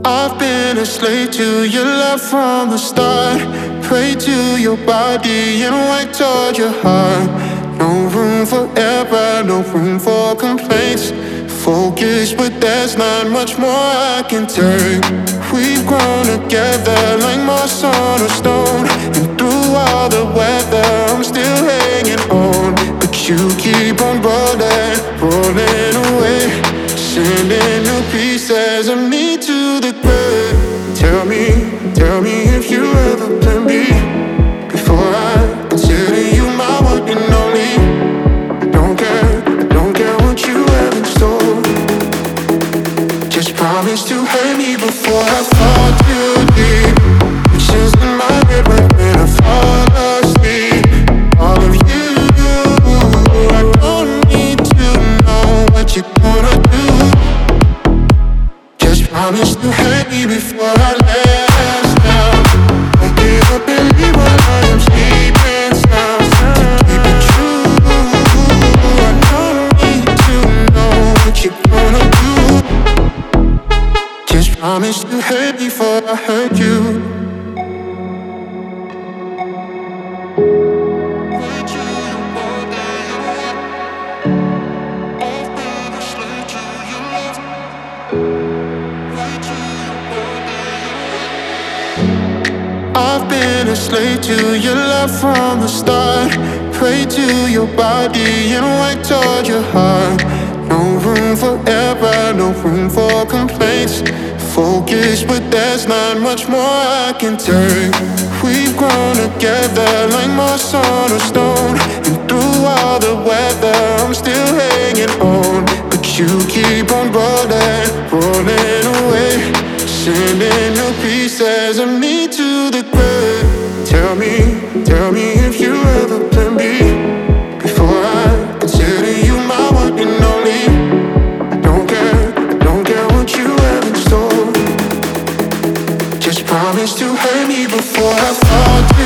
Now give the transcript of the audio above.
I've been a slave to your love from the start. Pray to your body and work toward your heart. No room for error, no room for complaints. Focus, but there's not much more I can take. We've grown together like moss on a stone. And through all the weather, I'm still hanging on. But you keep on rolling, rolling away, sending new pieces of me to the grave. Tell me if you ever plan me before I consider you my one and only. I don't care what you have in store. Just promise to hurt me before I fall too deep. Pictures in my head right when I fall asleep. All of you, I don't need to know what you're gonna do. Just promise to hurt me before I last down. I give up and leave while I am sleeping sound. To keep it true, I don't need to know what you're gonna do. Just promise to hurt me before I hurt you. I've been a slave to your love from the start. Pray to your body and work toward your heart. No room for error, no room for complaints. Focus, but there's not much more I can take. We've grown together like moss on a stone. And through all the weather, I'm still hanging on. But you keep on rolling, rolling away, sending new pieces of me to the grave. Tell me if you ever plan me before I consider you my one and only. I don't care what you have in store. Just promise to hurt me before I fall.